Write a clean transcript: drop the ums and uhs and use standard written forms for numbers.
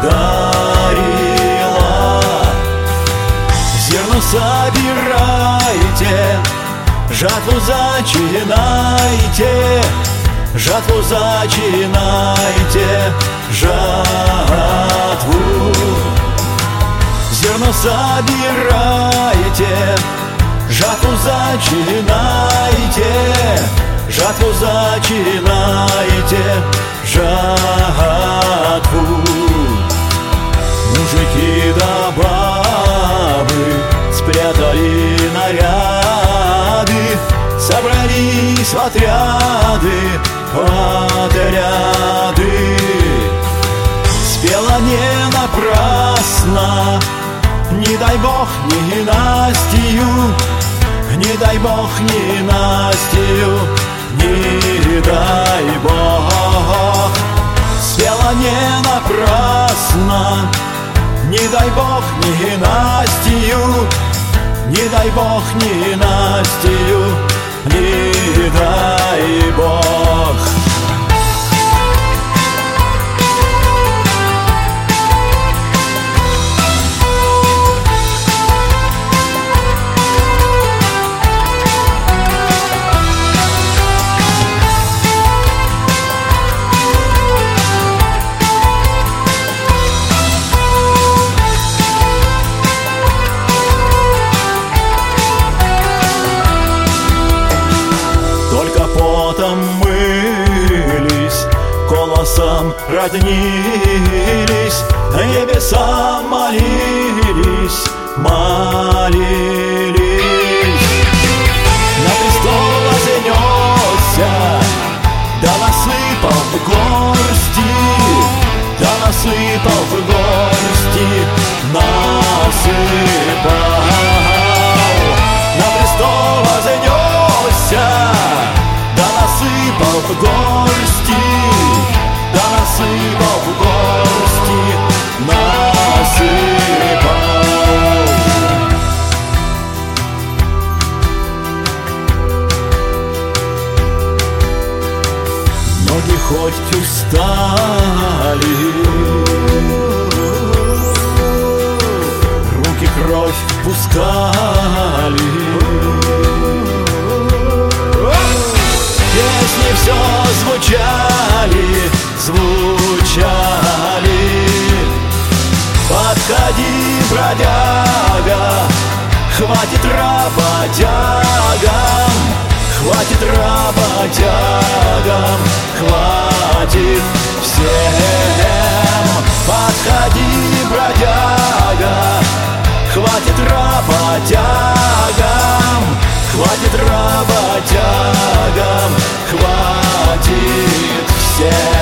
горилла. Зерно собирайте, жатву зачинайте, жатву зачинайте, жатву. Зерно собирайте, жатву зачинайте, жатву зачинайте, жатву. Мужики да бабы спрятали наряды, собрались в отряды, отряды. Спела не напрасно, не дай Бог ненастью, не дай Бог ненастью, не дай Бог. Спела не напрасно, не дай Бог ненастью, не дай Бог ненастью, не дай Бог. Потом мылись, колосом роднились, небесам молились, молились. На престол вознесся, да насыпал в горсти, да насыпал в горсти, насыпал. На престол вознесся, насыпал в горсти, да насыпал в горсти, насыпал. Ноги хоть устали, руки кровь пускали, песни все звучали, звучали. Подходи, бродяга, хватит работягам, хватит работягам, хватит всем. Подходи, бродяга, хватит работягам, хватит работягам, хватит всем.